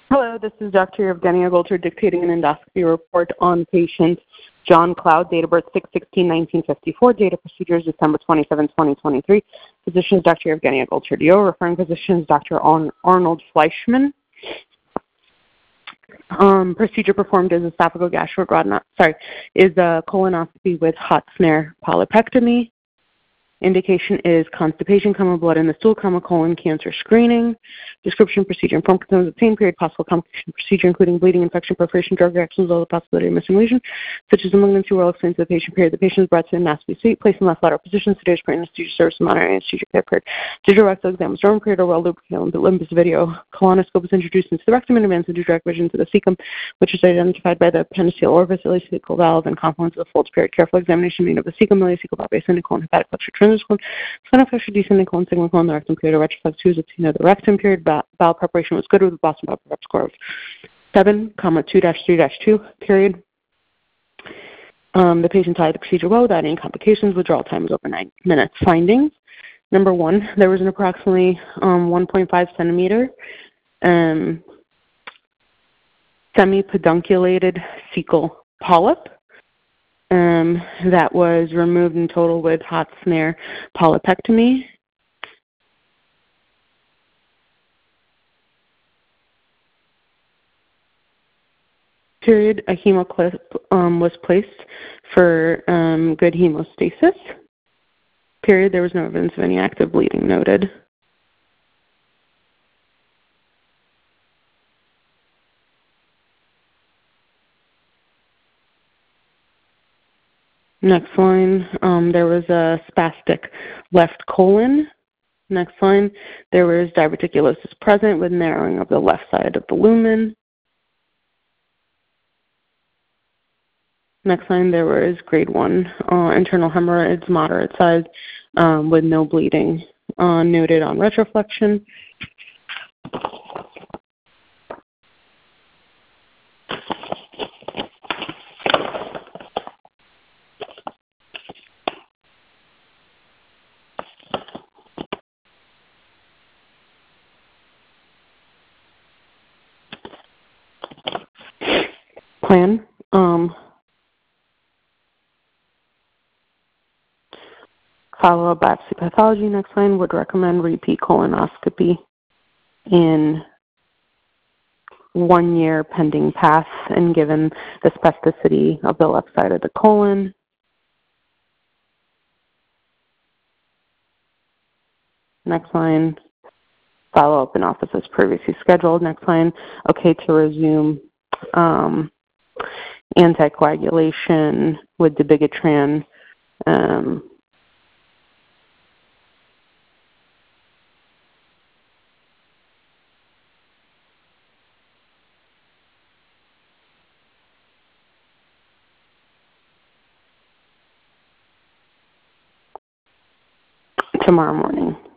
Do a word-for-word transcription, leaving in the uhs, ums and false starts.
Hello, this is Doctor Evgenia Golter dictating an endoscopy report on patient John Cloud, date of birth six sixteen nineteen fifty-four, date of procedures December twenty-seventh, twenty twenty-three. Physician is Doctor Evgenia Golter D O. Referring physician is Doctor Arnold Fleischman. Um, procedure performed is esophagogastrogradno- sorry, is a colonoscopy with hot snare polypectomy. Indication is constipation, comma, blood in the stool, comma, colon cancer screening. Description, procedure, informed consent of the same period, possible complication, procedure, including bleeding, infection, perforation, drug reactions, all the possibility of missing lesion, such as malignancy, will explain to the patient, period. The patient is brought to the nasty seat, placed in left lateral position, sedation, for anesthesia service, monitor anesthesia care period. Digital rectal exam, storm period, or well lubricated limbus video. Colonoscope is introduced into the rectum and advanced into direct vision to the cecum, which is identified by the penicillin orifice, ileocecal valve, and confluence of the folds period. Careful examination made of the cecum, ileocecal valve, ascending colon, hepatic flexure, transverse colon, spinal descending colon, sigmoid colon, the rectum period, retroflex two is obtained of the rectum period. Bowel preparation was good with a Boston Bowel Prep score of seven, comma, two dash three dash two, period. Um, the patient tied the procedure well without any complications. Withdrawal time was over nine minutes. Findings. Number one, there was an approximately um, one point five centimeter um, semi-pedunculated cecal polyp um, that was removed in total with hot snare polypectomy. Period. A hemoclip um, was placed for um, good hemostasis. Period. There was no evidence of any active bleeding noted. Next line, um, there was a spastic left colon. Next line, there was diverticulosis present with narrowing of the left side of the lumen. Next line, there was grade one uh, internal hemorrhoids, moderate size, um, with no bleeding uh, noted on retroflexion. Plan. Um, follow-up biopsy pathology. Next line, would recommend repeat colonoscopy in one year pending path and given the spasticity of the left side of the colon. Next line, follow-up in office as previously scheduled. Next line, okay to resume um, anticoagulation with dabigatran. Um, tomorrow morning.